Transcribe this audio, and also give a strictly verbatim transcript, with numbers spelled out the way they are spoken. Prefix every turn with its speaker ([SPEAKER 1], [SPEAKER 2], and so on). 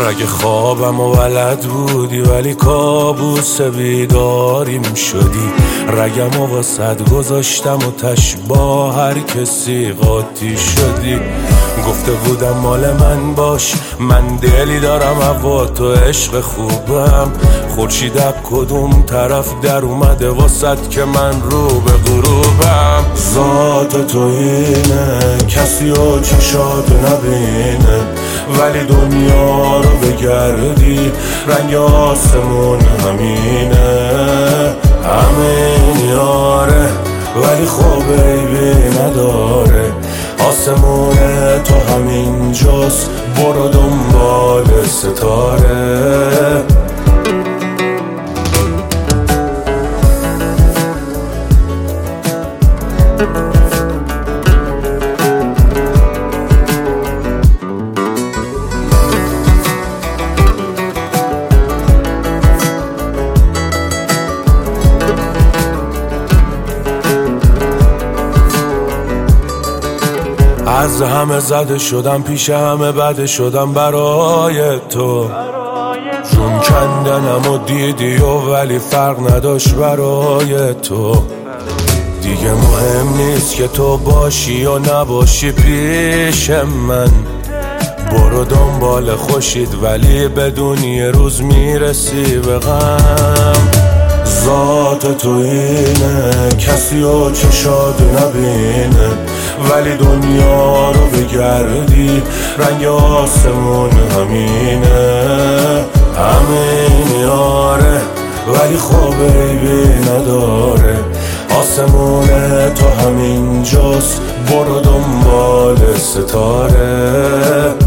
[SPEAKER 1] رگ خوابم و ولد بودی ولی کابوس بیداریم شدی. رگم و واسد گذاشتم و تش با هر کسی قاطی شدی. گفته بودم مال من باش، من دلی دارم هوا تو عشق خوبم. خورشید کدوم طرف در اومده واسد که من رو به غروبم. ذات تو اینه کسی و چشات نبینه، ولی دنیا رو بگردی رنگ آسمون همینه. همین یاره ولی خب عیبی نداره، آسمون تو همین جاست، برو دنبال ستاره. از همه زده شدم پیش همه بده شدم برای تو. جون کندنم و دیدی و ولی فرق نداشت برای تو. دیگه مهم نیست که تو باشی و نباشی پیش من. برو دنبال خوشید ولی بدون یه روز میرسی به غم. ذات تو اینه کسی و چشات نبینه، ولی دنیا رو بگردی رنگ آسمون همینه. همین یاره ولی خب عیبی نداره، آسمون تو همین جاست، برو دنبال ستاره.